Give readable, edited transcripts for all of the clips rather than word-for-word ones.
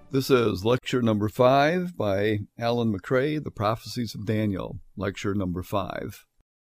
This is lecture number 5 by Alan McRae, The Prophecies of Daniel, lecture number 5.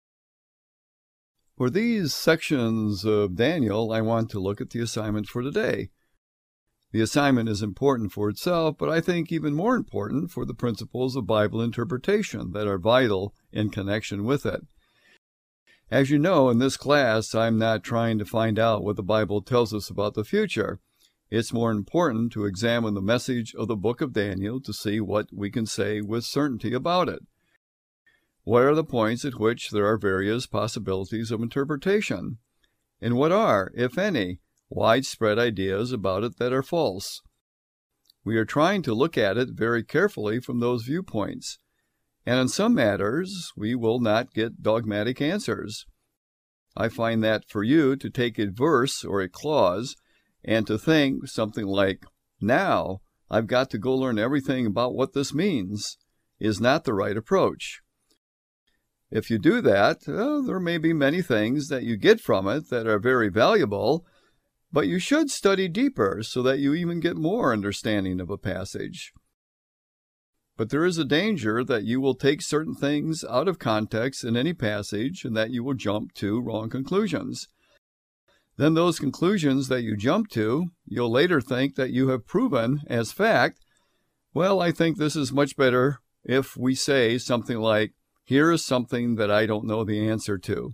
For these sections of Daniel, I want to look at the assignment for today. The assignment is important for itself, but I think even more important for the principles of Bible interpretation that are vital in connection with it. As you know, in this class, I'm not trying to find out what the Bible tells us about the future. It's more important to examine the message of the book of Daniel to see what we can say with certainty about it. What are the points at which there are various possibilities of interpretation? And what are, if any, widespread ideas about it that are false? We are trying to look at it very carefully from those viewpoints. And in some matters, we will not get dogmatic answers. I find that for you to take a verse or a clause and to think something like, now I've got to go learn everything about what this means, is not the right approach. If you do that, there may be many things that you get from it that are very valuable, but you should study deeper so that you even get more understanding of a passage. But there is a danger that you will take certain things out of context in any passage and that you will jump to wrong conclusions. Then those conclusions that you jump to, you'll later think that you have proven as fact. Well, I think this is much better if we say something like, here is something that I don't know the answer to.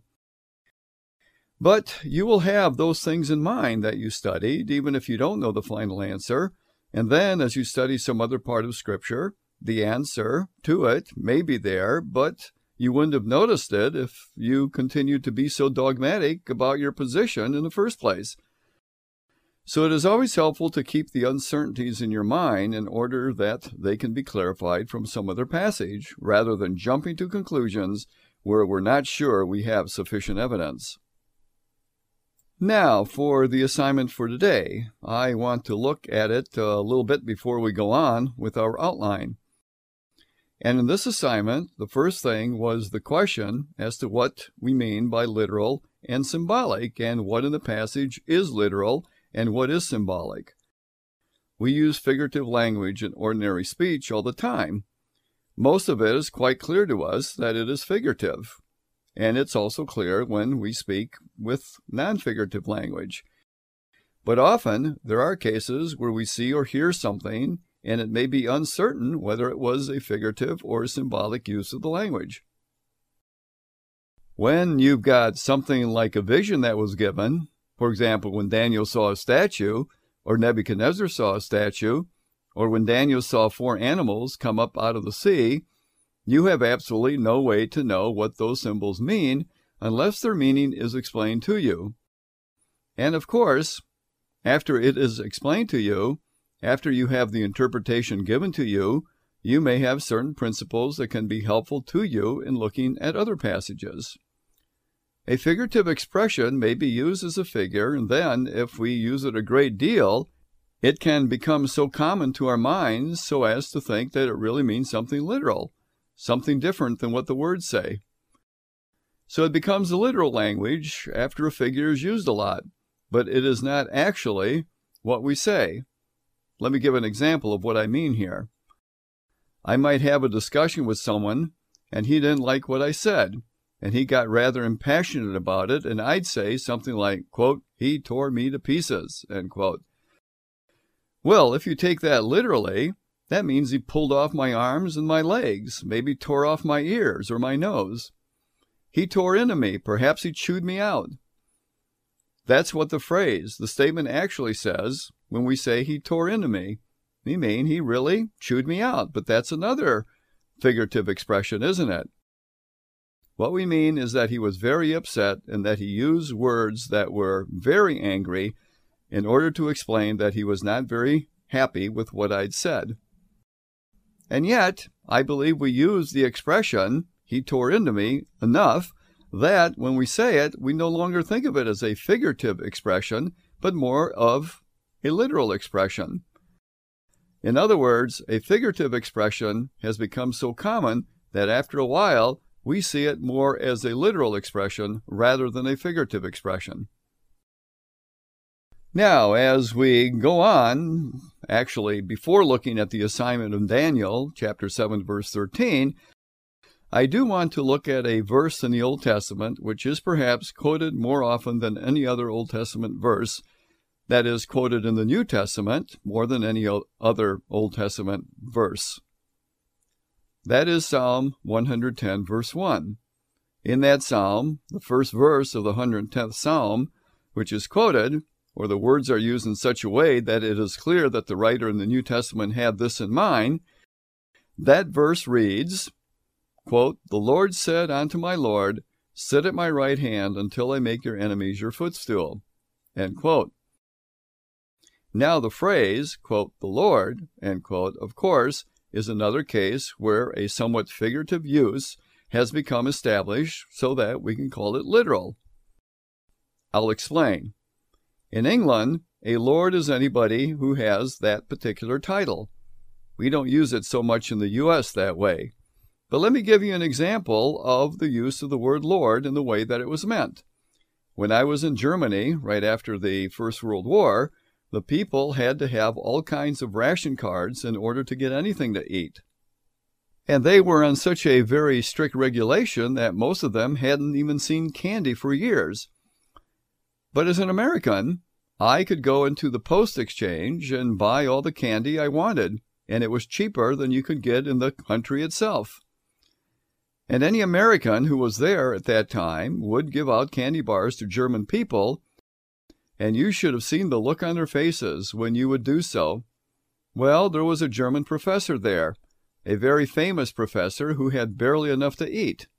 But you will have those things in mind that you studied, even if you don't know the final answer. And then as you study some other part of Scripture, the answer to it may be there, but you wouldn't have noticed it if you continued to be so dogmatic about your position in the first place. So it is always helpful to keep the uncertainties in your mind in order that they can be clarified from some other passage, rather than jumping to conclusions where we're not sure we have sufficient evidence. Now, for the assignment for today, I want to look at it a little bit before we go on with our outline. And in this assignment, the first thing was the question as to what we mean by literal and symbolic, and what in the passage is literal and what is symbolic. We use figurative language in ordinary speech all the time. Most of it is quite clear to us that it is figurative, and it's also clear when we speak with non-figurative language. But often there are cases where we see or hear something and it may be uncertain whether it was a figurative or a symbolic use of the language. When you've got something like a vision that was given, for example, when Daniel saw a statue, or Nebuchadnezzar saw a statue, or when Daniel saw 4 animals come up out of the sea, you have absolutely no way to know what those symbols mean unless their meaning is explained to you. And of course, after it is explained to you, after you have the interpretation given to you, you may have certain principles that can be helpful to you in looking at other passages. A figurative expression may be used as a figure, and then, if we use it a great deal, it can become so common to our minds so as to think that it really means something literal, something different than what the words say. So it becomes a literal language after a figure is used a lot, but it is not actually what we say. Let me give an example of what I mean here. I might have a discussion with someone, and he didn't like what I said, and he got rather impassioned about it, and I'd say something like, quote, he tore me to pieces, end quote. Well, if you take that literally, that means he pulled off my arms and my legs, maybe tore off my ears or my nose. He tore into me, perhaps he chewed me out. That's what the statement actually says when we say he tore into me. We mean he really chewed me out, but that's another figurative expression, isn't it? What we mean is that he was very upset and that he used words that were very angry in order to explain that he was not very happy with what I'd said. And yet, I believe we use the expression, he tore into me, enough that when we say it, we no longer think of it as a figurative expression, but more of a literal expression. In other words, a figurative expression has become so common that after a while, we see it more as a literal expression rather than a figurative expression. Now, as we go on, actually, before looking at the assignment of Daniel, chapter 7, verse 13, I do want to look at a verse in the Old Testament, which is perhaps quoted more often than any other Old Testament verse, that is quoted in the New Testament more than any other Old Testament verse. That is Psalm 110, verse 1. In that psalm, the first verse of the 110th Psalm, which is quoted, or the words are used in such a way that it is clear that the writer in the New Testament had this in mind, that verse reads, quote, "The Lord said unto my Lord, sit at my right hand until I make your enemies your footstool." End quote. Now the phrase, quote, "the Lord," end quote, of course, is another case where a somewhat figurative use has become established so that we can call it literal. I'll explain. In England, a lord is anybody who has that particular title. We don't use it so much in the U.S. that way. But let me give you an example of the use of the word Lord in the way that it was meant. When I was in Germany, right after the First World War, the people had to have all kinds of ration cards in order to get anything to eat. And they were on such a very strict regulation that most of them hadn't even seen candy for years. But as an American, I could go into the post exchange and buy all the candy I wanted, and it was cheaper than you could get in the country itself. And any American who was there at that time would give out candy bars to German people, and you should have seen the look on their faces when you would do so. Well, there was a German professor there, a very famous professor who had barely enough to eat.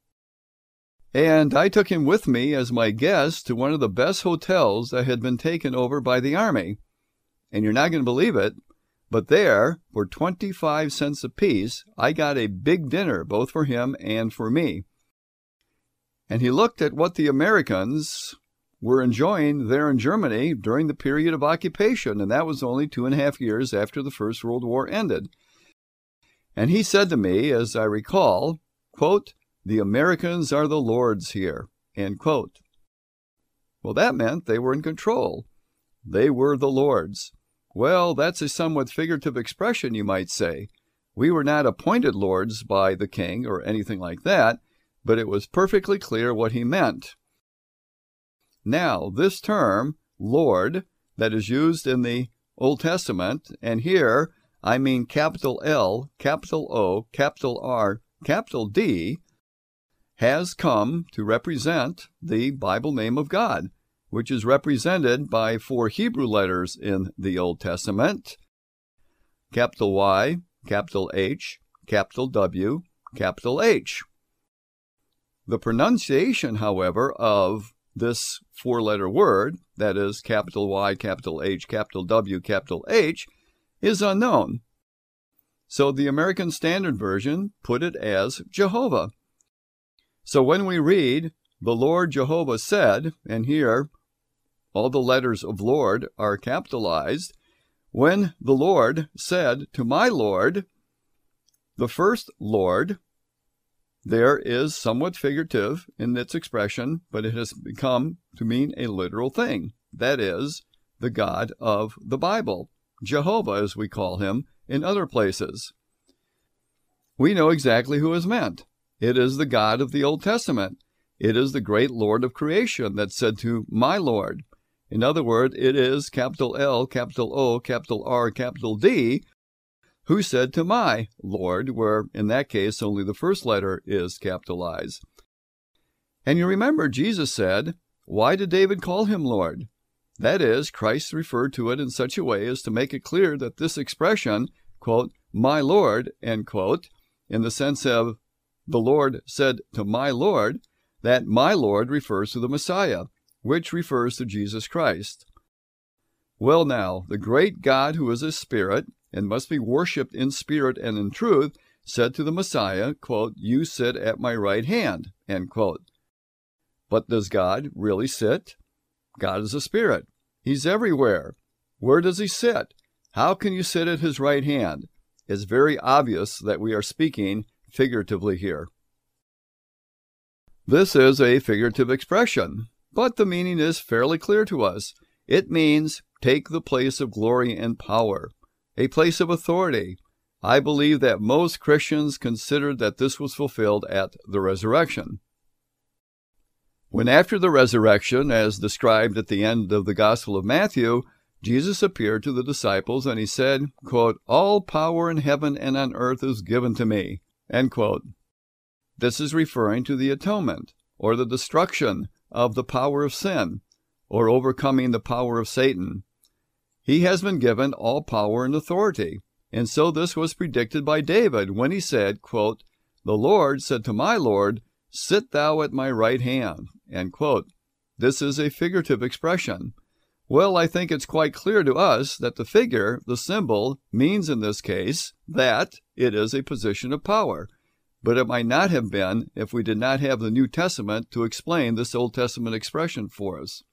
And I took him with me as my guest to one of the best hotels that had been taken over by the Army. And you're not going to believe it, but there, for 25 cents apiece, I got a big dinner both for him and for me. And he looked at what the Americans were enjoying there in Germany during the period of occupation, and that was only 2.5 years after the First World War ended. And he said to me, as I recall, quote, "The Americans are the lords here," end quote. Well, that meant they were in control. They were the lords. Well, that's a somewhat figurative expression, you might say. We were not appointed lords by the king or anything like that, but it was perfectly clear what he meant. Now, this term, Lord, that is used in the Old Testament, and here I mean capital L, capital O, capital R, capital D, has come to represent the Bible name of God, which is represented by 4 Hebrew letters in the Old Testament: capital Y, capital H, capital W, capital H. The pronunciation, however, of this 4-letter word, that is capital Y, capital H, capital W, capital H, is unknown. So the American Standard Version put it as Jehovah. So when we read, "The Lord Jehovah said," and here all the letters of Lord are capitalized, when the Lord said to my Lord, the first Lord there is somewhat figurative in its expression, but it has become to mean a literal thing. That is, the God of the Bible, Jehovah as we call him in other places. We know exactly who is meant. It is the God of the Old Testament. It is the great Lord of creation that said to my Lord. In other words, it is capital L, capital O, capital R, capital D, who said to my Lord, where in that case only the first letter is capitalized. And you remember Jesus said, why did David call him Lord? That is, Christ referred to it in such a way as to make it clear that this expression, quote, my Lord, end quote, in the sense of the Lord said to my Lord, that my Lord refers to the Messiah, which refers to Jesus Christ. Well now, the great God who is a spirit and must be worshipped in spirit and in truth, said to the Messiah, quote, you sit at my right hand, end quote. But does God really sit? God is a spirit. He's everywhere. Where does he sit? How can you sit at his right hand? It's very obvious that we are speaking figuratively here. This is a figurative expression, but the meaning is fairly clear to us. It means take the place of glory and power. a place of authority. I believe that most Christians considered that this was fulfilled at the resurrection. When after the resurrection, as described at the end of the Gospel of Matthew, Jesus appeared to the disciples and he said, quote, "All power in heaven and on earth is given to me," end quote. This is referring to the atonement, or the destruction of the power of sin, or overcoming the power of Satan. He has been given all power and authority, and so this was predicted by David when he said, quote, "The Lord said to my Lord, sit thou at my right hand," end quote. This is a figurative expression. Well, I think it's quite clear to us that the figure, the symbol, means in this case that it is a position of power. But it might not have been if we did not have the New Testament to explain this Old Testament expression for us.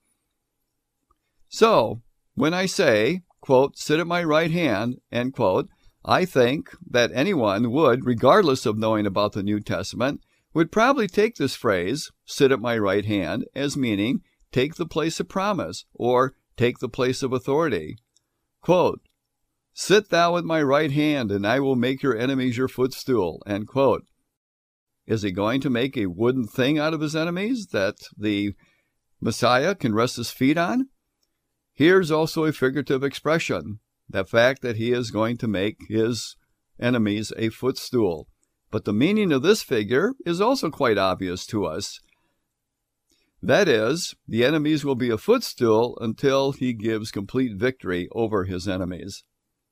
So, when I say, quote, "sit at my right hand," end quote, I think that anyone would, regardless of knowing about the New Testament, would probably take this phrase, "sit at my right hand," as meaning take the place of promise or take the place of authority. Quote, "Sit thou at my right hand, and I will make your enemies your footstool," end quote. Is he going to make a wooden thing out of his enemies that the Messiah can rest his feet on? Here's also a figurative expression, the fact that he is going to make his enemies a footstool. But the meaning of this figure is also quite obvious to us. That is, the enemies will be a footstool until he gives complete victory over his enemies.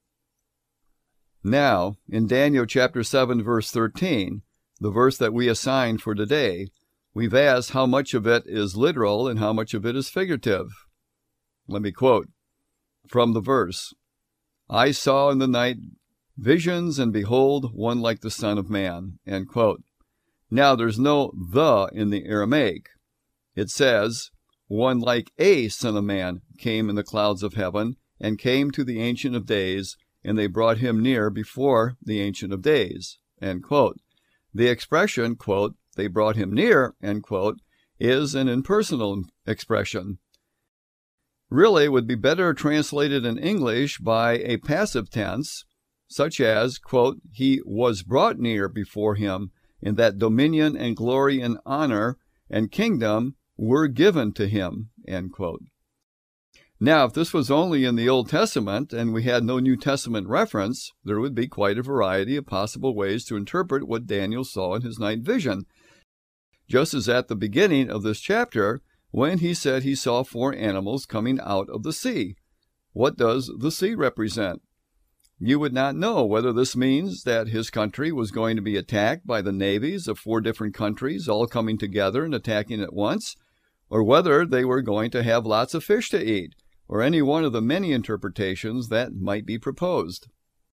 Now, in Daniel chapter 7, verse 13, the verse that we assigned for today, we've asked how much of it is literal and how much of it is figurative. Let me quote from the verse. "I saw in the night visions, and behold, one like the Son of Man," end quote. Now, there's no "the" in the Aramaic. It says, "One like a Son of Man came in the clouds of heaven, and came to the Ancient of Days, and they brought him near before the Ancient of Days," end quote. The expression, quote, "they brought him near," end quote, is an impersonal expression. Really, it would be better translated in English by a passive tense, such as, quote, "he was brought near before him, and that dominion and glory and honor and kingdom were given to him," end quote. Now, if this was only in the Old Testament and we had no New Testament reference, there would be quite a variety of possible ways to interpret what Daniel saw in his night vision. Just as at the beginning of this chapter, when he said he saw 4 animals coming out of the sea. What does the sea represent? You would not know whether this means that his country was going to be attacked by the navies of 4 different countries all coming together and attacking at once, or whether they were going to have lots of fish to eat, or any one of the many interpretations that might be proposed.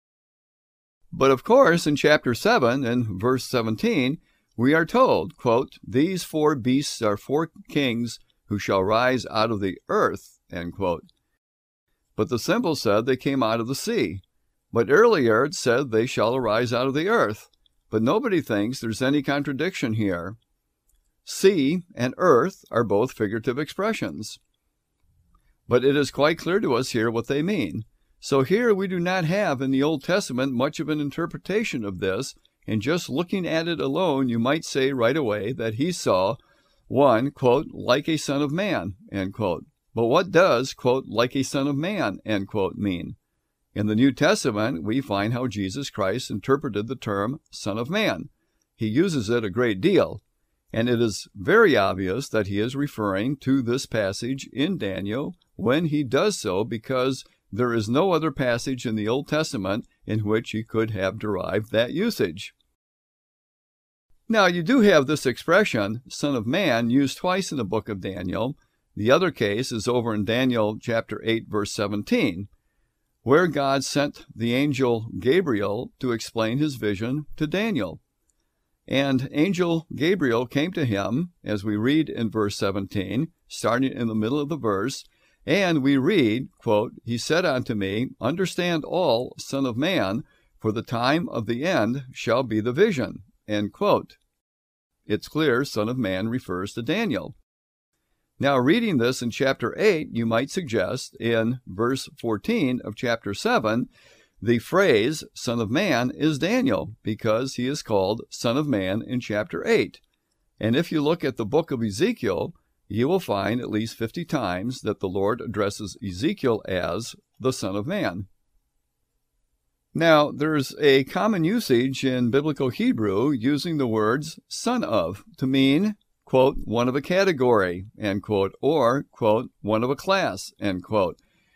But of course, in chapter 7 and verse 17, we are told, quote, "These 4 beasts are 4 kings who shall rise out of the earth," end quote. But the symbol said they came out of the sea. But earlier it said they shall arise out of the earth. But nobody thinks there's any contradiction here. Sea and earth are both figurative expressions. But it is quite clear to us here what they mean. So here we do not have in the Old Testament much of an interpretation of this, and just looking at it alone, you might say right away that he saw one, quote, "like a son of man," end quote. But what does, quote, "like a son of man," end quote, mean? In the New Testament, we find how Jesus Christ interpreted the term Son of Man. He uses it a great deal, and it is very obvious that he is referring to this passage in Daniel when he does so, because there is no other passage in the Old Testament in which he could have derived that usage. Now, you do have this expression, Son of Man, used twice in the book of Daniel. The other case is over in Daniel chapter 8, verse 17, where God sent the angel Gabriel to explain his vision to Daniel. And angel Gabriel came to him, as we read in verse 17, starting in the middle of the verse, and we read, quote, "He said unto me, Understand all, Son of Man, for the time of the end shall be the vision," end quote. It's clear Son of Man refers to Daniel. Now, reading this in chapter 8, you might suggest in verse 14 of chapter 7 The phrase Son of Man is Daniel because he is called Son of Man in chapter 8. And if you look at the book of Ezekiel, you will find at least 50 times that the Lord addresses Ezekiel as the Son of Man. Now, there's a common usage in biblical Hebrew using the words son of to mean, quote, one of a category, end quote, or, quote, one of a class, end quote.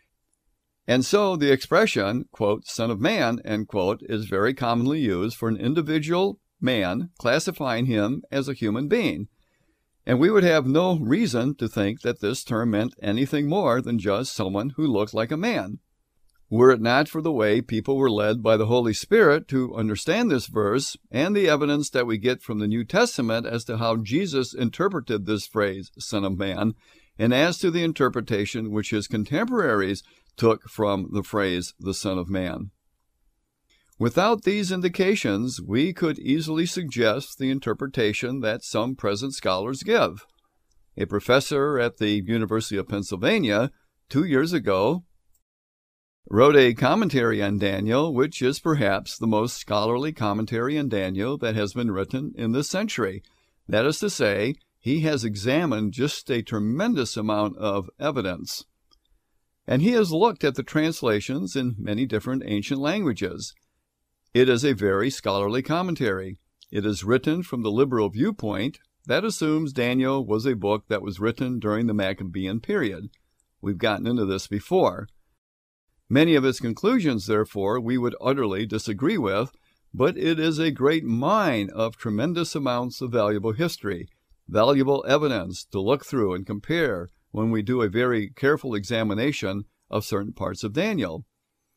And so the expression, quote, son of man, end quote, is very commonly used for an individual man, classifying him as a human being. And we would have no reason to think that this term meant anything more than just someone who looked like a man. Were it not for the way people were led by the Holy Spirit to understand this verse and the evidence that we get from the New Testament as to how Jesus interpreted this phrase, Son of Man, and as to the interpretation which his contemporaries took from the phrase, the Son of Man. Without these indications, we could easily suggest the interpretation that some present scholars give. A professor at the University of Pennsylvania 2 years ago wrote a commentary on Daniel, which is perhaps the most scholarly commentary on Daniel that has been written in this century. That is to say, he has examined just a tremendous amount of evidence. And he has looked at the translations in many different ancient languages. It is a very scholarly commentary. It is written from the liberal viewpoint that assumes Daniel was a book that was written during the Maccabean period. We've gotten into this before. Many of its conclusions, therefore, we would utterly disagree with, but it is a great mine of tremendous amounts of valuable history, valuable evidence to look through and compare when we do a very careful examination of certain parts of Daniel.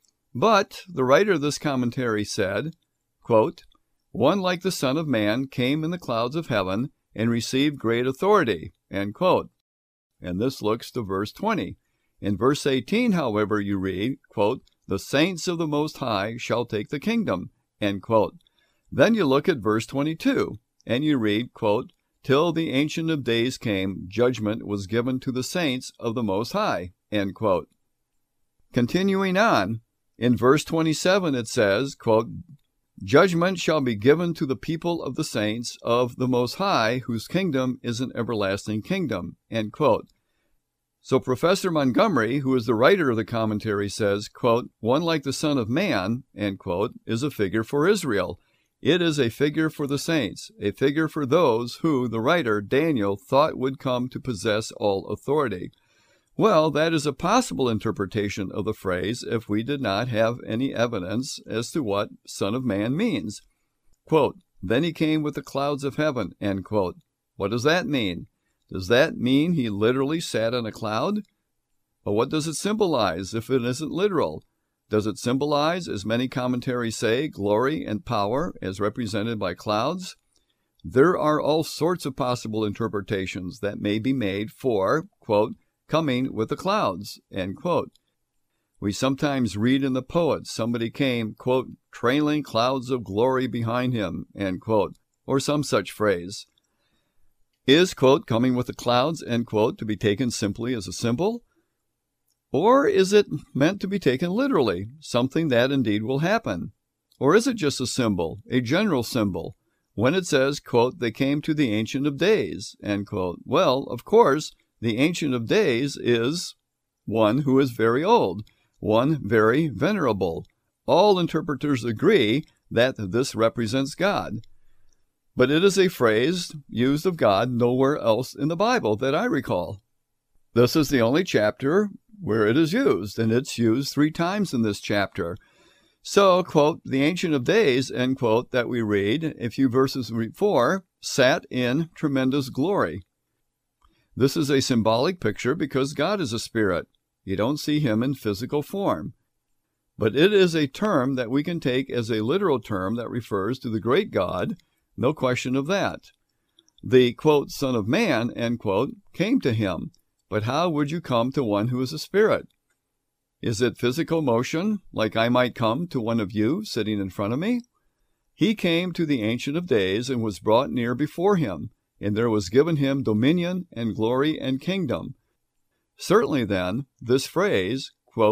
But the writer of this commentary said, quote, one like the Son of Man came in the clouds of heaven and received great authority, end quote. And this looks to verse 20. In verse 18, however, you read, quote, the saints of the Most High shall take the kingdom, end quote. Then you look at verse 22, and you read, quote, till the Ancient of Days came, judgment was given to the saints of the Most High, end quote. Continuing on, in verse 27 it says, quote, judgment shall be given to the people of the saints of the Most High, whose kingdom is an everlasting kingdom, end quote. So Professor Montgomery, who is the writer of the commentary, says, quote, one like the Son of Man, end quote, is a figure for Israel. It is a figure for the saints, a figure for those who the writer, Daniel, thought would come to possess all authority. Well, that is a possible interpretation of the phrase if we did not have any evidence as to what Son of Man means. Quote, then he came with the clouds of heaven, end quote. What does that mean? Does that mean he literally sat on a cloud? But what does it symbolize if it isn't literal? Does it symbolize, as many commentaries say, glory and power as represented by clouds? There are all sorts of possible interpretations that may be made for, quote, coming with the clouds, end quote. We sometimes read in the poets somebody came, quote, trailing clouds of glory behind him, end quote, or some such phrase. Is, quote, coming with the clouds, end quote, to be taken simply as a symbol? Or is it meant to be taken literally, something that indeed will happen? Or is it just a symbol, a general symbol, when it says, quote, they came to the Ancient of Days, end quote? Well, of course, the Ancient of Days is one who is very old, one very venerable. All interpreters agree that this represents God. But it is a phrase used of God nowhere else in the Bible that I recall. This is the only chapter where it is used, and it's used 3 times in this chapter. So, quote, the Ancient of Days, end quote, that we read a few verses before, sat in tremendous glory. This is a symbolic picture because God is a spirit. You don't see him in physical form. But it is a term that we can take as a literal term that refers to the great God. No question of that. The, quote, Son of Man, end quote, came to him. But how would you come to one who is a spirit? Is it physical motion, like I might come to one of you sitting in front of me? He came to the Ancient of Days and was brought near before him, and there was given him dominion and glory and kingdom. Certainly, then, this phrase, quote,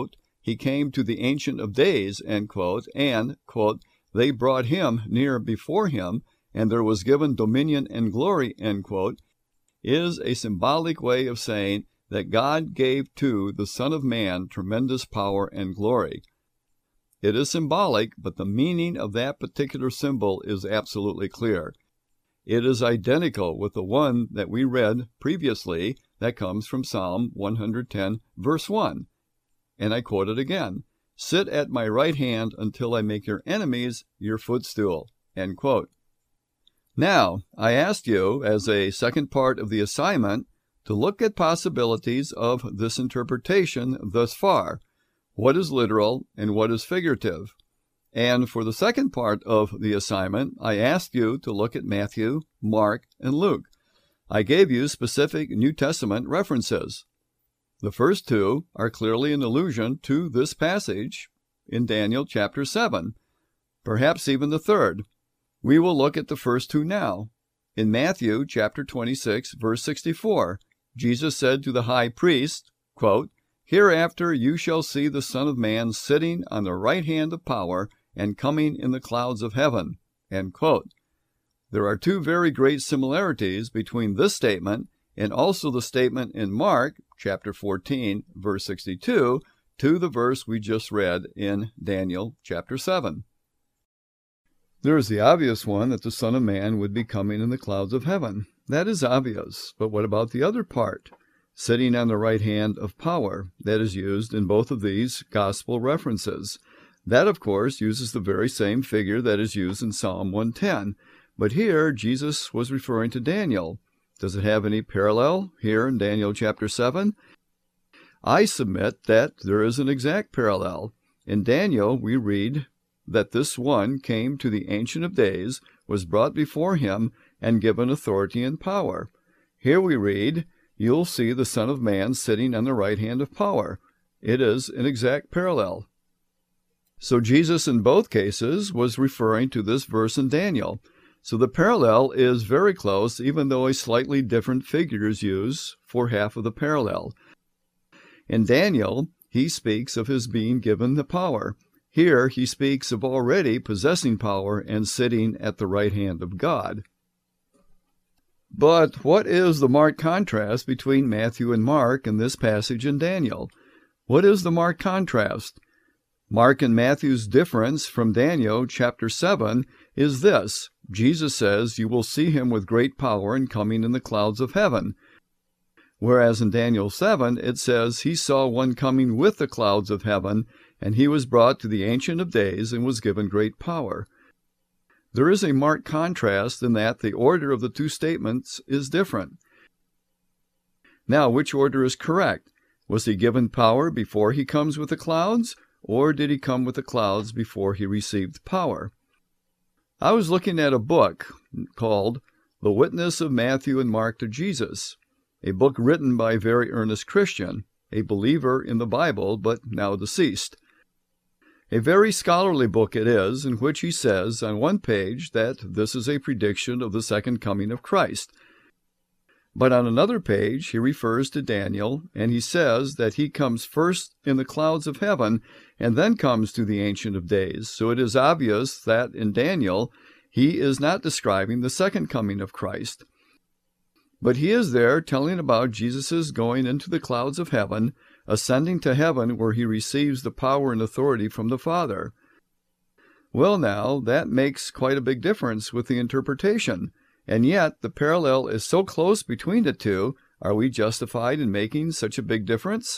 he came to the Ancient of Days, end quote, and, quote, they brought him near before him, and there was given dominion and glory, end quote, is a symbolic way of saying that God gave to the Son of Man tremendous power and glory. It is symbolic, but the meaning of that particular symbol is absolutely clear. It is identical with the one that we read previously that comes from Psalm 110, verse 1. And I quote it again, sit at my right hand until I make your enemies your footstool, end quote. Now, I asked you, as a second part of the assignment, to look at possibilities of this interpretation thus far. What is literal and what is figurative? And for the second part of the assignment, I asked you to look at Matthew, Mark, and Luke. I gave you specific New Testament references. The first two are clearly an allusion to this passage in Daniel chapter 7, perhaps even the third. We will look at the first two now. In Matthew chapter 26, verse 64, Jesus said to the high priest, quote, hereafter you shall see the Son of Man sitting on the right hand of power and coming in the clouds of heaven, end quote. There are two very great similarities between this statement and also the statement in Mark chapter 14, verse 62, to the verse we just read in Daniel chapter 7. There is the obvious one that the Son of Man would be coming in the clouds of heaven. That is obvious, but what about the other part? Sitting on the right hand of power, that is used in both of these gospel references. That, of course, uses the very same figure that is used in Psalm 110, but here Jesus was referring to Daniel. Does it have any parallel here in Daniel chapter 7? I submit that there is an exact parallel. In Daniel, we read that this one came to the Ancient of Days, was brought before him, and given authority and power. Here we read, you'll see the Son of Man sitting on the right hand of power. It is an exact parallel. So Jesus in both cases was referring to this verse in Daniel. So the parallel is very close, even though a slightly different figure is used for half of the parallel. In Daniel, he speaks of his being given the power. Here he speaks of already possessing power and sitting at the right hand of God. But what is the marked contrast between Matthew and Mark in this passage in Daniel? What is the marked contrast? Mark and Matthew's difference from Daniel chapter 7 is this. Jesus says you will see him with great power and coming in the clouds of heaven. Whereas in Daniel 7 it says he saw one coming with the clouds of heaven, and he was brought to the Ancient of Days and was given great power. There is a marked contrast in that the order of the two statements is different. Now, which order is correct? Was he given power before he comes with the clouds, or did he come with the clouds before he received power? I was looking at a book called The Witness of Matthew and Mark to Jesus, a book written by a very earnest Christian, a believer in the Bible, but now deceased. A very scholarly book it is, in which he says on one page that this is a prediction of the second coming of Christ. But on another page he refers to Daniel, and he says that he comes first in the clouds of heaven and then comes to the Ancient of Days. So it is obvious that in Daniel he is not describing the second coming of Christ. But he is there telling about Jesus' going into the clouds of heaven, ascending to heaven where he receives the power and authority from the Father. Well now, that makes quite a big difference with the interpretation, and yet the parallel is so close between the two. Are we justified in making such a big difference?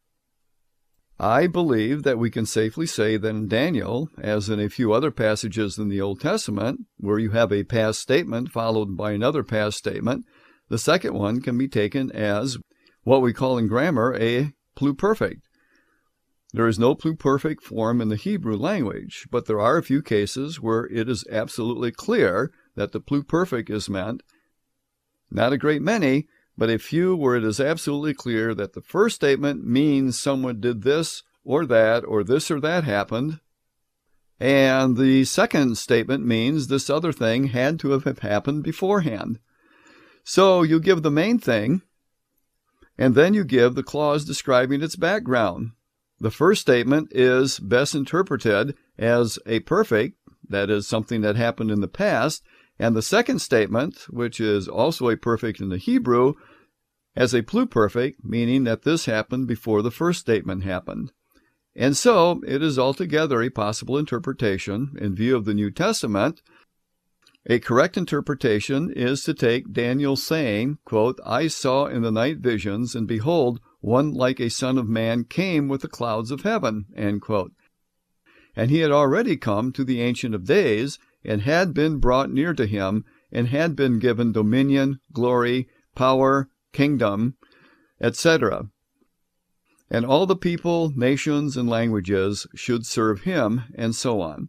I believe that we can safely say that in Daniel, as in a few other passages in the Old Testament, where you have a past statement followed by another past statement, the second one can be taken as what we call in grammar a pluperfect. There is no pluperfect form in the Hebrew language, but there are a few cases where it is absolutely clear that the pluperfect is meant. Not a great many, but a few where it is absolutely clear that the first statement means someone did this or that happened, and the second statement means this other thing had to have happened beforehand. So you give the main thing, and then you give the clause describing its background. The first statement is best interpreted as a perfect, that is, something that happened in the past, and the second statement, which is also a perfect in the Hebrew, as a pluperfect, meaning that this happened before the first statement happened. And so, it is altogether a possible interpretation in view of the New Testament. A correct interpretation is to take Daniel saying, quote, "I saw in the night visions, and behold, one like a son of man came with the clouds of heaven," end quote. And he had already come to the Ancient of Days, and had been brought near to him, and had been given dominion, glory, power, kingdom, etc. And all the people, nations, and languages should serve him, and so on.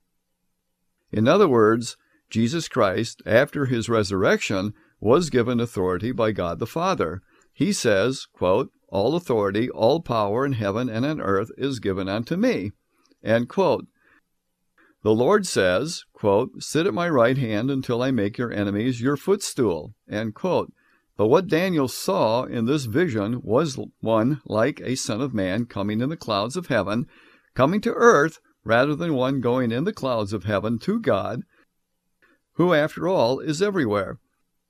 In other words, Jesus Christ, after his resurrection, was given authority by God the Father. He says, quote, "All authority, all power in heaven and on earth is given unto me," end quote. The Lord says, quote, "Sit at my right hand until I make your enemies your footstool," end quote. But what Daniel saw in this vision was one like a son of man coming in the clouds of heaven, coming to earth, rather than one going in the clouds of heaven to God, who, after all, is everywhere.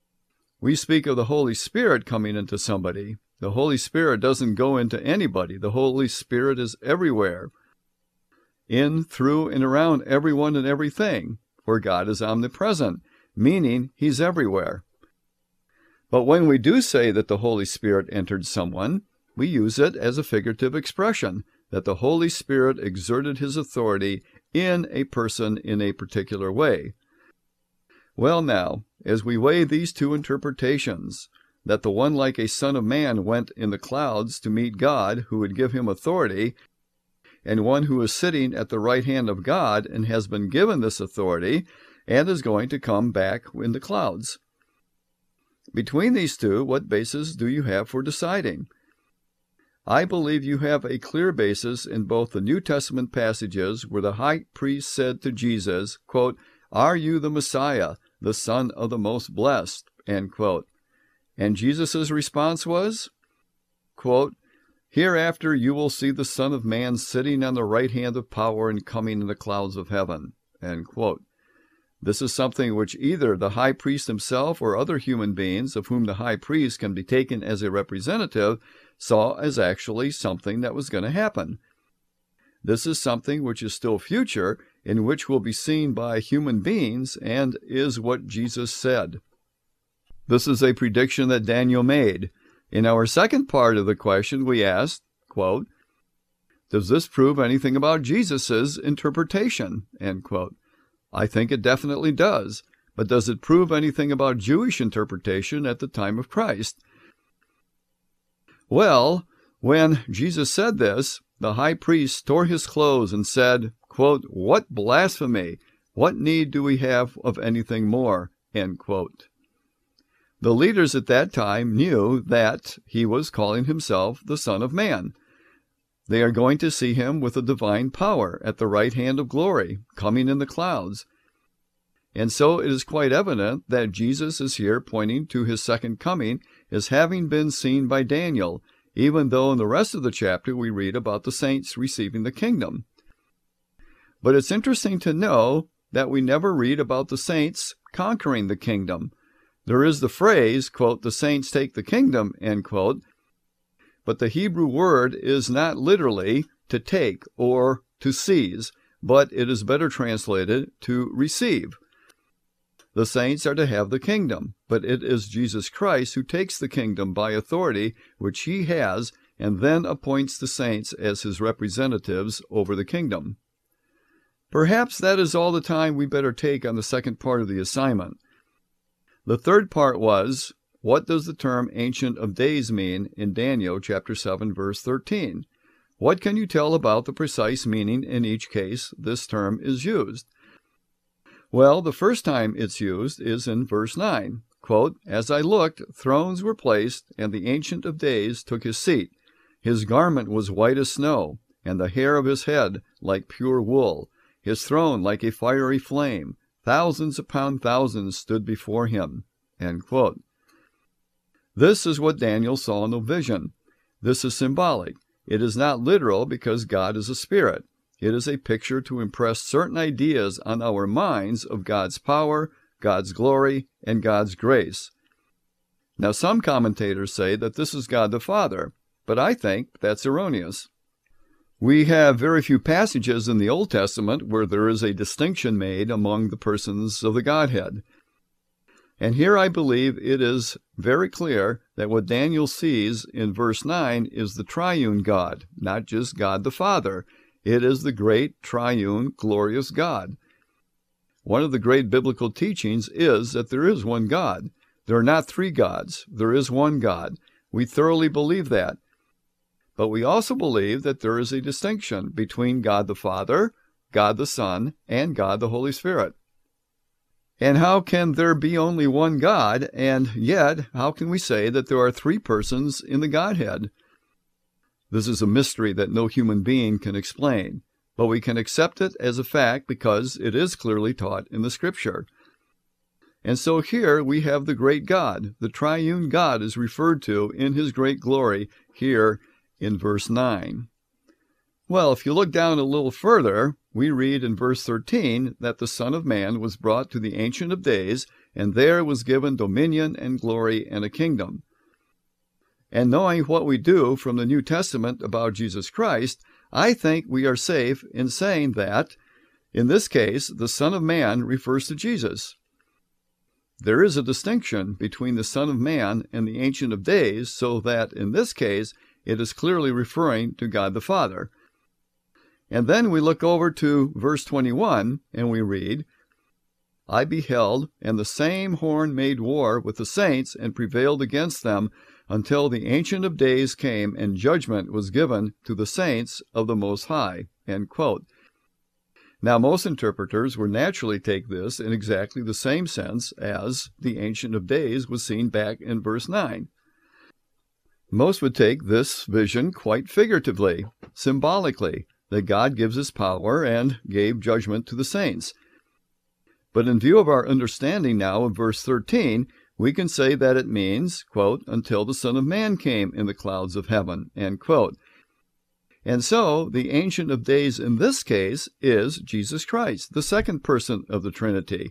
We speak of the Holy Spirit coming into somebody. The Holy Spirit doesn't go into anybody. The Holy Spirit is everywhere, in, through, and around everyone and everything, for God is omnipresent, meaning he's everywhere. But when we do say that the Holy Spirit entered someone, we use it as a figurative expression, that the Holy Spirit exerted his authority in a person in a particular way. Well now, as we weigh these two interpretations, that the one like a son of man went in the clouds to meet God who would give him authority, and one who is sitting at the right hand of God and has been given this authority and is going to come back in the clouds. Between these two, what basis do you have for deciding? I believe you have a clear basis in both the New Testament passages where the high priest said to Jesus, quote, "Are you the Messiah, the Son of the Most Blessed?" end quote. And Jesus' response was, quote, "Hereafter you will see the Son of Man sitting on the right hand of power and coming in the clouds of heaven," end quote. This is something which either the high priest himself or other human beings, of whom the high priest can be taken as a representative, saw as actually something that was going to happen. This is something which is still future, in which will be seen by human beings, and is what Jesus said. This is a prediction that Daniel made. In our second part of the question, we asked, quote, "Does this prove anything about Jesus' interpretation?" end quote. I think it definitely does, but does it prove anything about Jewish interpretation at the time of Christ? Well, when Jesus said this, the high priest tore his clothes and said, quote, "What blasphemy! What need do we have of anything more?" end quote. The leaders at that time knew that he was calling himself the Son of Man. They are going to see him with a divine power at the right hand of glory, coming in the clouds. And so it is quite evident that Jesus is here pointing to his second coming as having been seen by Daniel, even though in the rest of the chapter we read about the saints receiving the kingdom. But it's interesting to know that we never read about the saints conquering the kingdom. There is the phrase, quote, "the saints take the kingdom," end quote, but the Hebrew word is not literally to take or to seize, but it is better translated to receive. The saints are to have the kingdom, but it is Jesus Christ who takes the kingdom by authority which he has, and then appoints the saints as his representatives over the kingdom. Perhaps that is all the time we better take on the second part of the assignment. The third part was, what does the term Ancient of Days mean in Daniel chapter 7, verse 13? What can you tell about the precise meaning in each case this term is used? Well, the first time it's used is in verse 9. Quote, "As I looked, thrones were placed, and the Ancient of Days took his seat. His garment was white as snow, and the hair of his head like pure wool. His throne like a fiery flame. Thousands upon thousands stood before him." End quote. This is what Daniel saw in the vision. This is symbolic. It is not literal because God is a spirit. It is a picture to impress certain ideas on our minds of God's power, God's glory, and God's grace. Now, some commentators say that this is God the Father, but I think that's erroneous. We have very few passages in the Old Testament where there is a distinction made among the persons of the Godhead. And here I believe it is very clear that what Daniel sees in verse 9 is the triune God, not just God the Father. It is the great triune, glorious God. One of the great biblical teachings is that there is one God. There are not three gods. There is one God. We thoroughly believe that. But we also believe that there is a distinction between God the Father, God the Son, and God the Holy Spirit. And how can there be only one God, and yet how can we say that there are three persons in the Godhead? This is a mystery that no human being can explain, but we can accept it as a fact because it is clearly taught in the Scripture. And so here we have the great God. The triune God is referred to in his great glory here in verse 9. Well, if you look down a little further, we read in verse 13 that the Son of Man was brought to the Ancient of Days, and there was given dominion and glory and a kingdom. And knowing what we do from the New Testament about Jesus Christ, I think we are safe in saying that, in this case, the Son of Man refers to Jesus. There is a distinction between the Son of Man and the Ancient of Days, so that, in this case, it is clearly referring to God the Father. And then we look over to verse 21, and we read, I beheld, and the same horn made war with the saints, and prevailed against them, until the Ancient of Days came, and judgment was given to the saints of the Most High. End quote. Now, most interpreters would naturally take this in exactly the same sense as the Ancient of Days was seen back in verse 9. Most would take this vision quite figuratively, symbolically, that God gives his power and gave judgment to the saints. But in view of our understanding now of verse 13, we can say that it means, quote, until the Son of Man came in the clouds of heaven, end quote. And so, the Ancient of Days in this case is Jesus Christ, the second person of the Trinity.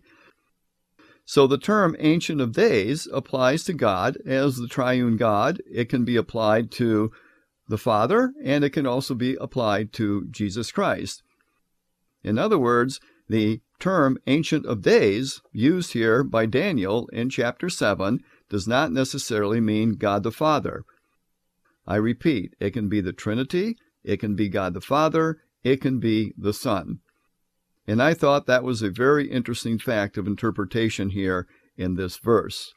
So the term Ancient of Days applies to God as the triune God. It can be applied to the Father, and it can also be applied to Jesus Christ. In other words, the term Ancient of Days, used here by Daniel in chapter 7, does not necessarily mean God the Father. I repeat, it can be the Trinity, it can be God the Father, it can be the Son. And I thought that was a very interesting fact of interpretation here in this verse.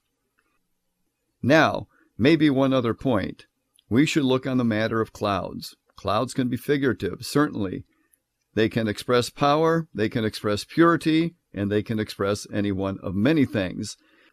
Now, maybe one other point. We should look on the matter of clouds. Clouds can be figurative, certainly. They can express power, they can express purity, and they can express any one of many things.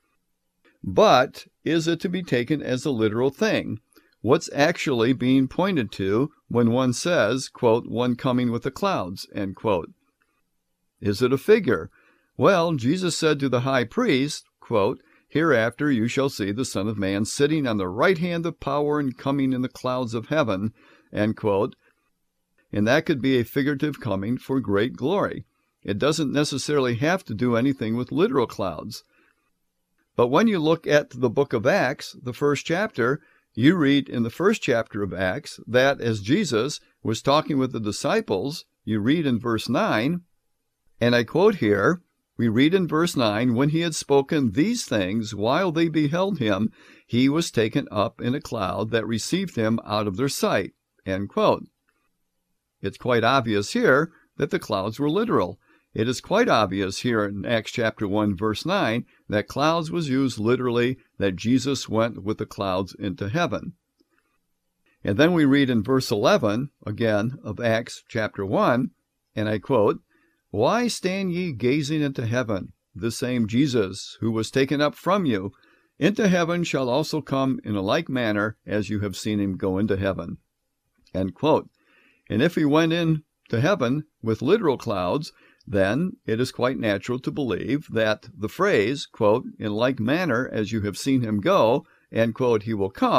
But is it to be taken as a literal thing? What's actually being pointed to when one says, quote, one coming with the clouds, end quote? Is it a figure? Well, Jesus said to the high priest, quote, hereafter you shall see the Son of Man sitting on the right hand of power and coming in the clouds of heaven, end quote. And that could be a figurative coming for great glory. It doesn't necessarily have to do anything with literal clouds. But when you look at the book of Acts, the first chapter, you read in the first chapter of Acts that as Jesus was talking with the disciples, you read in verse 9, and I quote here, we read in verse 9, when he had spoken these things, while they beheld him, he was taken up in a cloud that received him out of their sight, end quote. It's quite obvious here that the clouds were literal. It is quite obvious here in Acts chapter 1, verse 9, that clouds was used literally, that Jesus went with the clouds into heaven. And then we read in verse 11, again, of Acts chapter 1, and I quote, why stand ye gazing into heaven? The same Jesus, who was taken up from you, into heaven shall also come in a like manner as you have seen him go into heaven. End quote. And if he went into heaven with literal clouds, then it is quite natural to believe that the phrase, quote, in like manner as you have seen him go, end quote, he will come,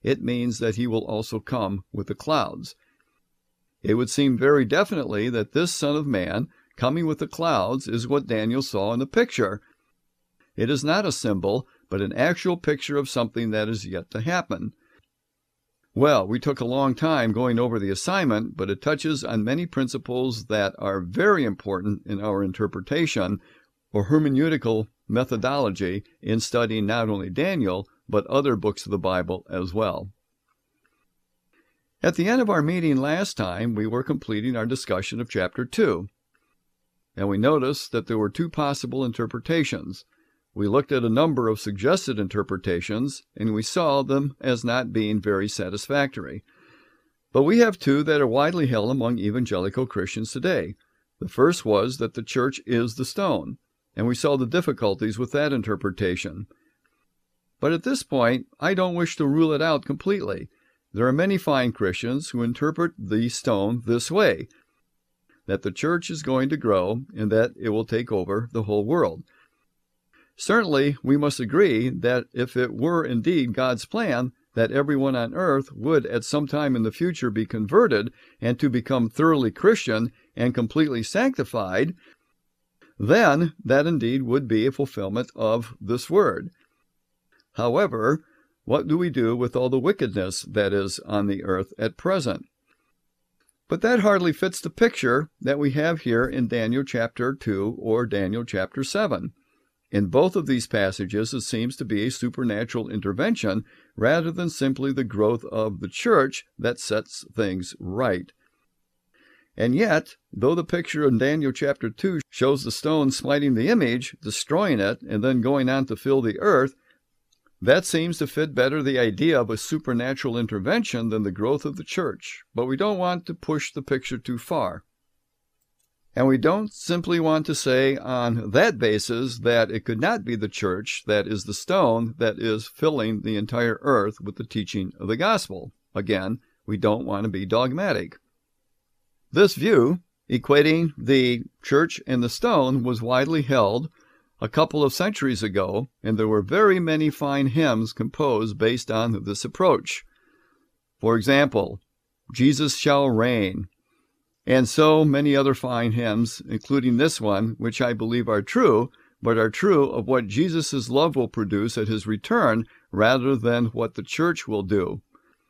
it means that he will also come with the clouds. It would seem very definitely that this Son of Man coming with the clouds is what Daniel saw in the picture. It is not a symbol, but an actual picture of something that is yet to happen. Well, we took a long time going over the assignment, but it touches on many principles that are very important in our interpretation or hermeneutical methodology in studying not only Daniel, but other books of the Bible as well. At the end of our meeting last time, we were completing our discussion of chapter 2, and we noticed that there were two possible interpretations. We looked at a number of suggested interpretations, and we saw them as not being very satisfactory. But we have two that are widely held among evangelical Christians today. The first was that the church is the stone, and we saw the difficulties with that interpretation. But at this point, I don't wish to rule it out completely. There are many fine Christians who interpret the stone this way, that the church is going to grow and that it will take over the whole world. Certainly, we must agree that if it were indeed God's plan that everyone on earth would at some time in the future be converted and to become thoroughly Christian and completely sanctified, then that indeed would be a fulfillment of this word. However, what do we do with all the wickedness that is on the earth at present? But that hardly fits the picture that we have here in Daniel chapter 2 or Daniel chapter 7. In both of these passages, it seems to be a supernatural intervention rather than simply the growth of the church that sets things right. And yet, though the picture in Daniel chapter 2 shows the stone smiting the image, destroying it, and then going on to fill the earth, that seems to fit better the idea of a supernatural intervention than the growth of the church. But we don't want to push the picture too far. And we don't simply want to say on that basis that it could not be the church that is the stone that is filling the entire earth with the teaching of the gospel. Again, we don't want to be dogmatic. This view, equating the church and the stone, was widely held a couple of centuries ago, and there were very many fine hymns composed based on this approach. For example, Jesus Shall Reign, and so many other fine hymns, including this one, which I believe are true, but are true of what Jesus' love will produce at his return rather than what the church will do.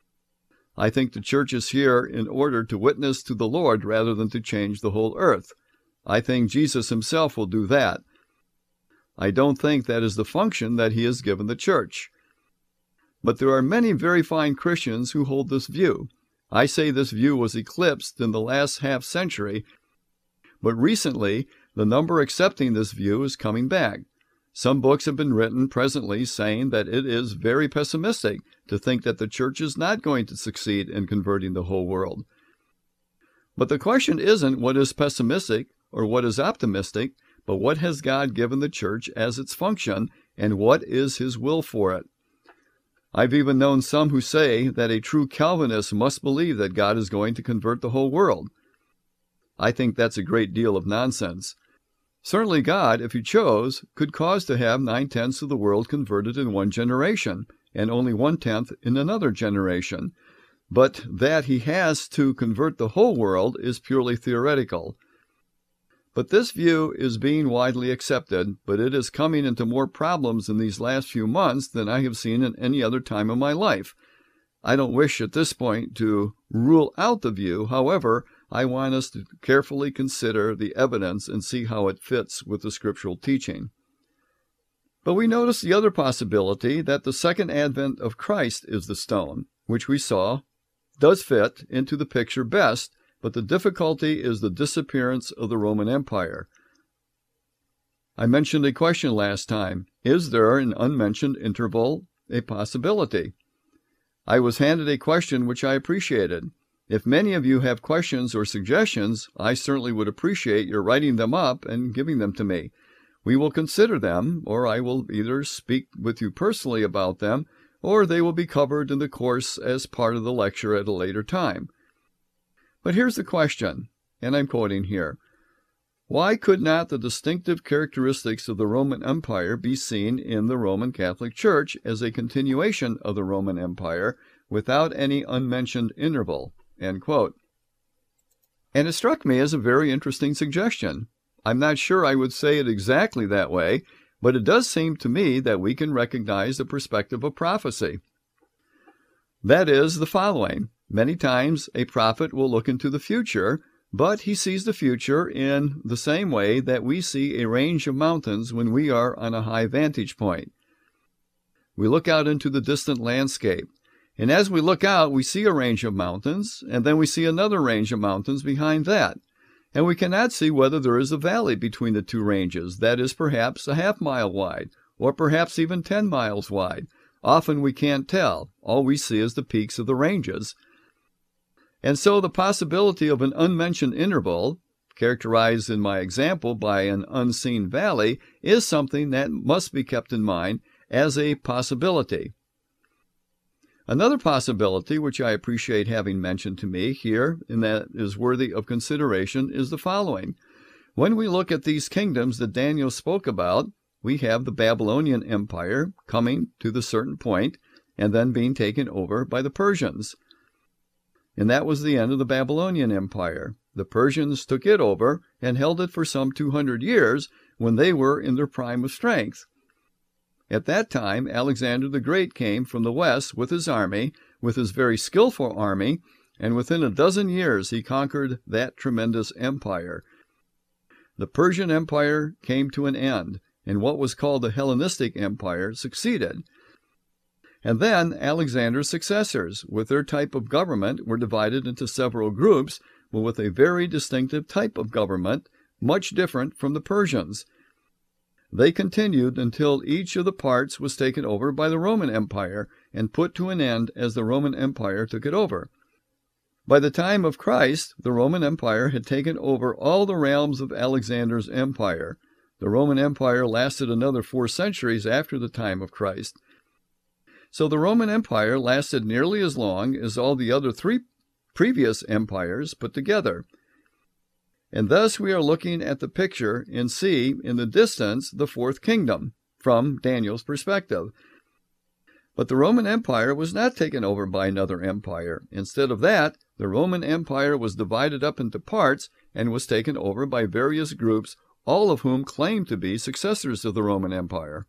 I think the church is here in order to witness to the Lord rather than to change the whole earth. I think Jesus himself will do that. I don't think that is the function that he has given the church. But there are many very fine Christians who hold this view. I say this view was eclipsed in the last half-century, but recently the number accepting this view is coming back. Some books have been written presently saying that it is very pessimistic to think that the church is not going to succeed in converting the whole world. But the question isn't what is pessimistic or what is optimistic, but what has God given the church as its function and what is his will for it. I've even known some who say that a true Calvinist must believe that God is going to convert the whole world. I think that's a great deal of nonsense. Certainly God, if he chose, could cause to have 9/10 of the world converted in one generation, and only 1/10 in another generation. But that he has to convert the whole world is purely theoretical. But this view is being widely accepted, but it is coming into more problems in these last few months than I have seen in any other time of my life. I don't wish at this point to rule out the view. However, I want us to carefully consider the evidence and see how it fits with the scriptural teaching. But we notice the other possibility that the second advent of Christ is the stone, which we saw does fit into the picture best, but the difficulty is the disappearance of the Roman Empire. I mentioned a question last time. Is there an unmentioned interval a possibility? I was handed a question which I appreciated. If many of you have questions or suggestions, I certainly would appreciate your writing them up and giving them to me. We will consider them, or I will either speak with you personally about them, or they will be covered in the course as part of the lecture at a later time. But here's the question, and I'm quoting here. Why could not the distinctive characteristics of the Roman Empire be seen in the Roman Catholic Church as a continuation of the Roman Empire, without any unmentioned interval." End quote. And it struck me as a very interesting suggestion. I'm not sure I would say it exactly that way, but it does seem to me that we can recognize the perspective of prophecy. That is the following. Many times a prophet will look into the future, but he sees the future in the same way that we see a range of mountains when we are on a high vantage point. We look out into the distant landscape, and as we look out, we see a range of mountains, and then we see another range of mountains behind that. And we cannot see whether there is a valley between the two ranges that is perhaps a half-mile wide, or perhaps even 10 miles wide. Often we can't tell. All we see is the peaks of the ranges. And so the possibility of an unmentioned interval, characterized in my example by an unseen valley, is something that must be kept in mind as a possibility. Another possibility, which I appreciate having mentioned to me here, and that is worthy of consideration, is the following. When we look at these kingdoms that Daniel spoke about, we have the Babylonian Empire coming to the certain point and then being taken over by the Persians. And that was the end of the Babylonian Empire. The Persians took it over and held it for some 200 years when they were in their prime of strength. At that time, Alexander the Great came from the west with his army, with his very skillful army, and within a dozen years he conquered that tremendous empire. The Persian Empire came to an end, and what was called the Hellenistic Empire succeeded. And then Alexander's successors, with their type of government, were divided into several groups, but with a very distinctive type of government, much different from the Persians. They continued until each of the parts was taken over by the Roman Empire and put to an end as the Roman Empire took it over. By the time of Christ, the Roman Empire had taken over all the realms of Alexander's empire. The Roman Empire lasted another 4 centuries after the time of Christ. So the Roman Empire lasted nearly as long as all the other 3 previous empires put together. And thus we are looking at the picture and see in the distance the 4th kingdom, from Daniel's perspective. But the Roman Empire was not taken over by another empire. Instead of that, the Roman Empire was divided up into parts and was taken over by various groups, all of whom claimed to be successors of the Roman Empire.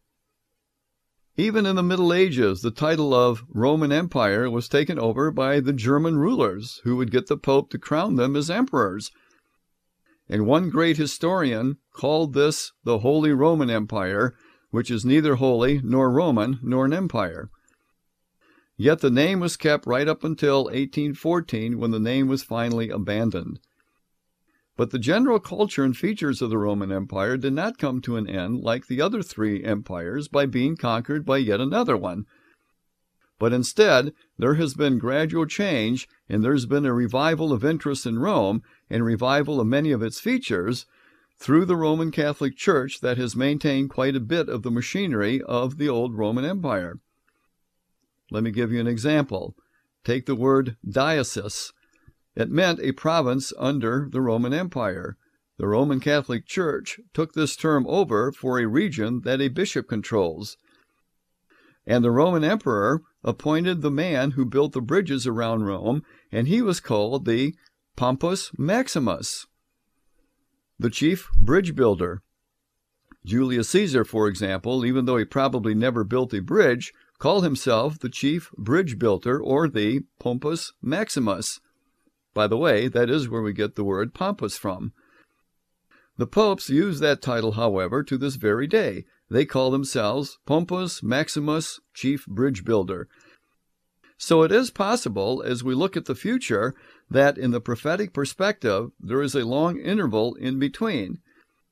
Even in the Middle Ages, the title of Roman Empire was taken over by the German rulers, who would get the Pope to crown them as emperors. And one great historian called this the Holy Roman Empire, which is neither holy nor Roman nor an empire. Yet the name was kept right up until 1814, when the name was finally abandoned. But the general culture and features of the Roman Empire did not come to an end like the other 3 empires by being conquered by yet another one. But instead, there has been gradual change, and there's been a revival of interest in Rome and revival of many of its features through the Roman Catholic Church that has maintained quite a bit of the machinery of the old Roman Empire. Let me give you an example. Take the word diocese. It meant a province under the Roman Empire. The Roman Catholic Church took this term over for a region that a bishop controls. And the Roman emperor appointed the man who built the bridges around Rome, and he was called the Pompus Maximus, the chief bridge builder. Julius Caesar, for example, even though he probably never built a bridge, called himself the chief bridge builder, or the Pompus Maximus. By the way, that is where we get the word pompous from. The popes use that title, however, to this very day. They call themselves Pompus Maximus, chief bridge builder. So it is possible, as we look at the future, that in the prophetic perspective, there is a long interval in between.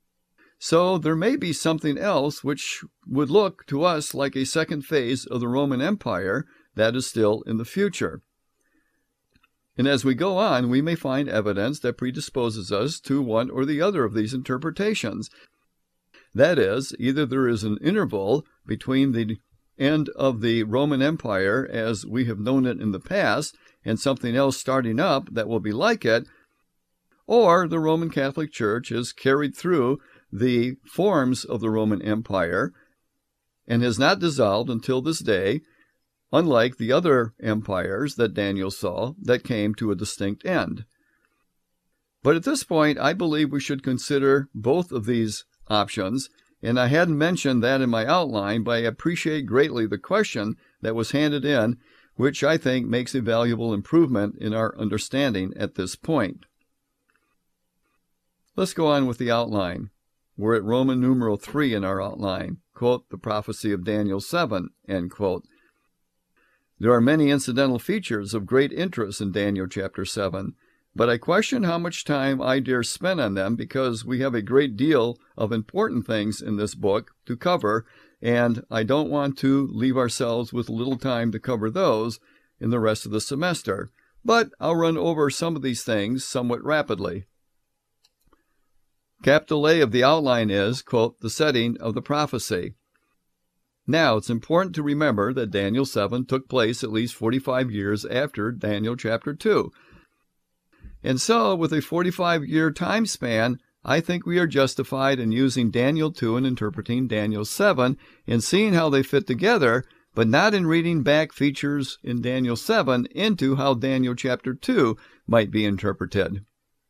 So there may be something else which would look to us like a second phase of the Roman Empire that is still in the future. And as we go on, we may find evidence that predisposes us to one or the other of these interpretations. That is, either there is an interval between the end of the Roman Empire as we have known it in the past and something else starting up that will be like it, or the Roman Catholic Church has carried through the forms of the Roman Empire and has not dissolved until this day, unlike the other empires that Daniel saw that came to a distinct end. But at this point, I believe we should consider both of these options, and I hadn't mentioned that in my outline, but I appreciate greatly the question that was handed in, which I think makes a valuable improvement in our understanding at this point. Let's go on with the outline. We're at Roman numeral 3 in our outline, quote, the prophecy of Daniel 7, end quote. There are many incidental features of great interest in Daniel chapter 7, but I question how much time I dare spend on them because we have a great deal of important things in this book to cover, and I don't want to leave ourselves with little time to cover those in the rest of the semester. But I'll run over some of these things somewhat rapidly. Capital A of the outline is, quote, the setting of the prophecy. Now, it's important to remember that Daniel 7 took place at least 45 years after Daniel chapter 2. And so, with a 45-year time span, I think we are justified in using Daniel 2 and interpreting Daniel 7 and seeing how they fit together, but not in reading back features in Daniel 7 into how Daniel chapter 2 might be interpreted.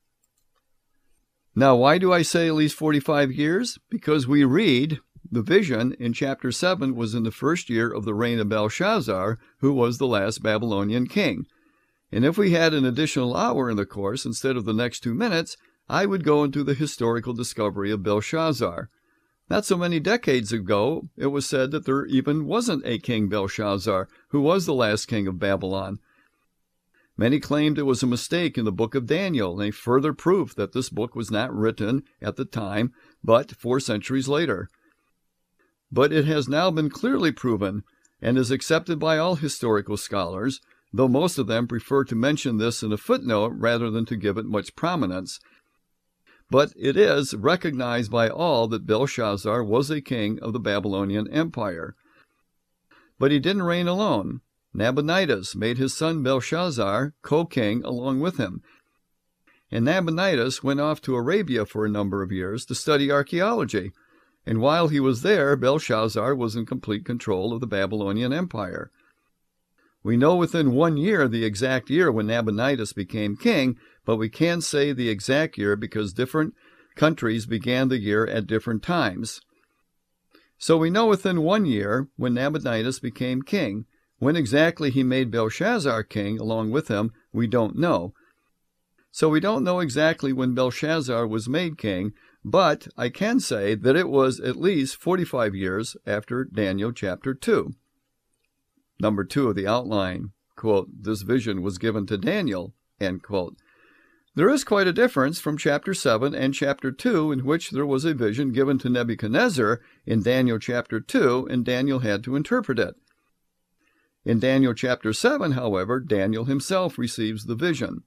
Now, why do I say at least 45 years? Because we read the vision in chapter 7 was in the first year of the reign of Belshazzar, who was the last Babylonian king. And if we had an additional hour in the course instead of the next 2 minutes, I would go into the historical discovery of Belshazzar. Not so many decades ago, it was said that there even wasn't a king Belshazzar, who was the last king of Babylon. Many claimed it was a mistake in the book of Daniel, and a further proof that this book was not written at the time, but 4 centuries later. But it has now been clearly proven, and is accepted by all historical scholars, though most of them prefer to mention this in a footnote rather than to give it much prominence. But it is recognized by all that Belshazzar was a king of the Babylonian Empire. But he didn't reign alone. Nabonidus made his son Belshazzar co-king along with him. And Nabonidus went off to Arabia for a number of years to study archaeology. And while he was there, Belshazzar was in complete control of the Babylonian Empire. We know within 1 year the exact year when Nabonidus became king, but we can't say the exact year because different countries began the year at different times. So we know within 1 year when Nabonidus became king. When exactly he made Belshazzar king along with him, we don't know. So we don't know exactly when Belshazzar was made king, but I can say that it was at least 45 years after Daniel chapter 2. Number 2 of the outline, quote, this vision was given to Daniel, end quote. There is quite a difference from chapter 7 and chapter 2, in which there was a vision given to Nebuchadnezzar in Daniel chapter 2, and Daniel had to interpret it. In Daniel chapter 7, however, Daniel himself receives the vision.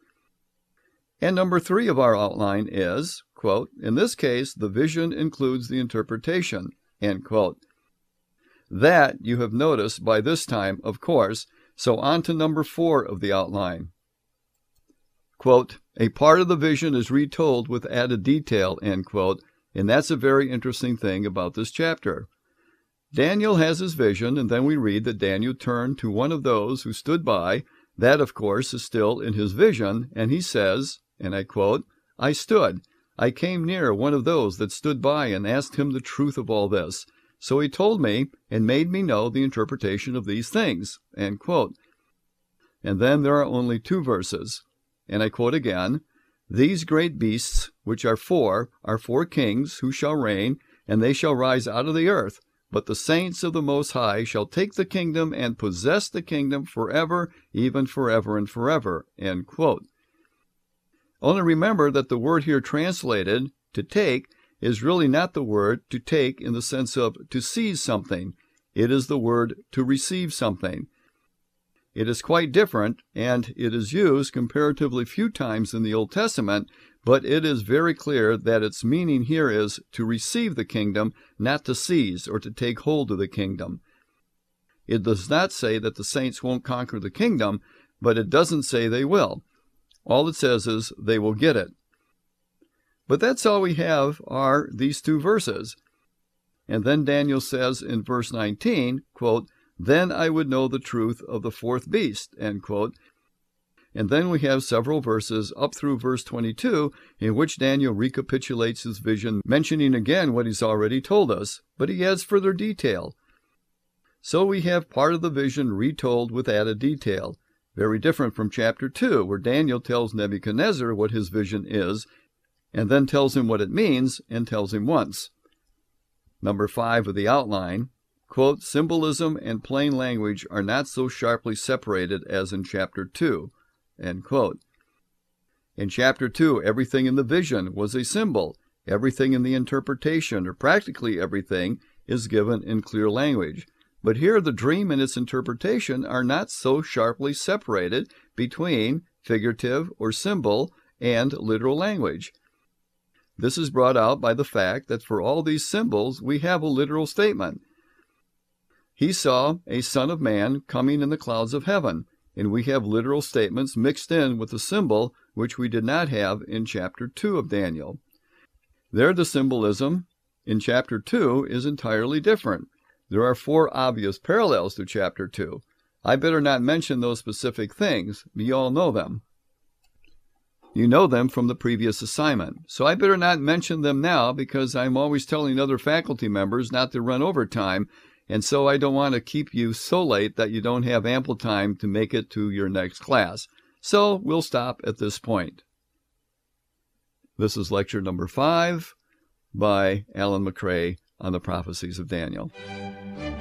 And number 3 of our outline is, quote, in this case, the vision includes the interpretation, end quote. That you have noticed by this time, of course, so on to number 4 of the outline. Quote, a part of the vision is retold with added detail, end quote, and that's a very interesting thing about this chapter. Daniel has his vision, and then we read that Daniel turned to one of those who stood by. That, of course, is still in his vision, and he says, and I quote, I stood. I came near one of those that stood by and asked him the truth of all this. So he told me and made me know the interpretation of these things, end quote. And then there are only 2 verses. And I quote again, these great beasts, which are 4 kings who shall reign, and they shall rise out of the earth. But the saints of the Most High shall take the kingdom and possess the kingdom forever, even forever and forever, end quote. Only remember that the word here translated, to take, is really not the word to take in the sense of to seize something. It is the word to receive something. It is quite different, and it is used comparatively few times in the Old Testament, but it is very clear that its meaning here is to receive the kingdom, not to seize or to take hold of the kingdom. It does not say that the saints won't conquer the kingdom, but it doesn't say they will. All it says is they will get it. But that's all we have are these 2 verses. And then Daniel says in verse 19, quote, Then I would know the truth of the fourth beast, end quote. And then we have several verses up through verse 22 in which Daniel recapitulates his vision, mentioning again what he's already told us, but he adds further detail. So we have part of the vision retold with added detail, very different from chapter 2, where Daniel tells Nebuchadnezzar what his vision is, and then tells him what it means, and tells him once. Number 5 of the outline, quote, symbolism and plain language are not so sharply separated as in chapter 2, end quote. In chapter 2, everything in the vision was a symbol. Everything in the interpretation, or practically everything, is given in clear language. But here the dream and its interpretation are not so sharply separated between figurative or symbol and literal language. This is brought out by the fact that for all these symbols we have a literal statement. He saw a Son of Man coming in the clouds of heaven, and we have literal statements mixed in with the symbol which we did not have in chapter 2 of Daniel. There the symbolism in chapter 2 is entirely different. There are 4 obvious parallels to chapter 2. I better not mention those specific things. You all know them. You know them from the previous assignment. So I better not mention them now because I'm always telling other faculty members not to run overtime, and so I don't want to keep you so late that you don't have ample time to make it to your next class. So we'll stop at this point. This is lecture number 5 by Alan McCrae on the prophecies of Daniel.